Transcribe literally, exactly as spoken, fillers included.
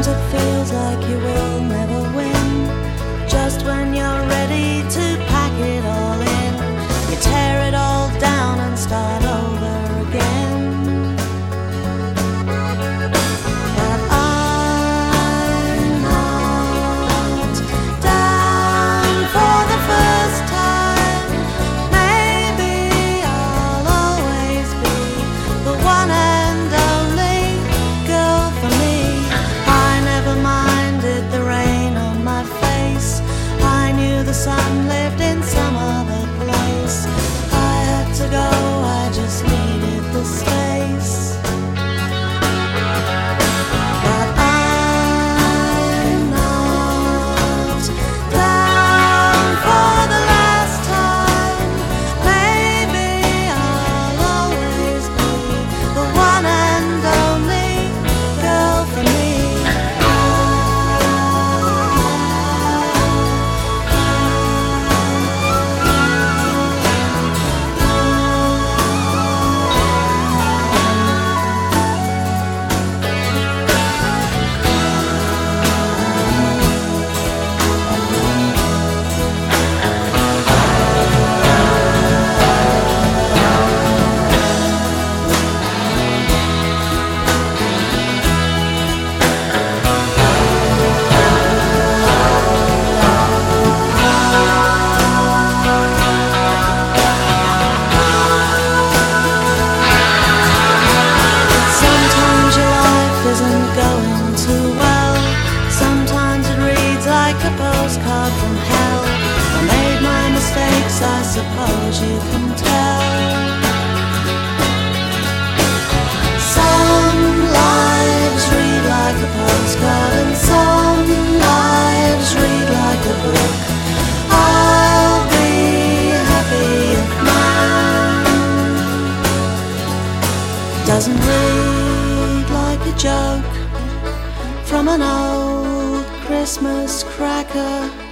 it feels like you will never win. Just when you're ready to pack it all in, you tear it all down and start over again. But I'm not down for the first time. Maybe I'll always be the one and only girl for me. I never minded the rain on my face. I knew the sun lived in some other place. I had to go, I just needed the space. But I'm not down for the last time. Maybe I'll always be the one and only girl for me. Sometimes your life isn't going too well. Sometimes it reads like a postcard from hell. I made my mistakes, I suppose you can tell. Some lives read like a postcard, and some lives read like a book. I'll be happy if mine doesn't read like a joke from an old Christmas cracker.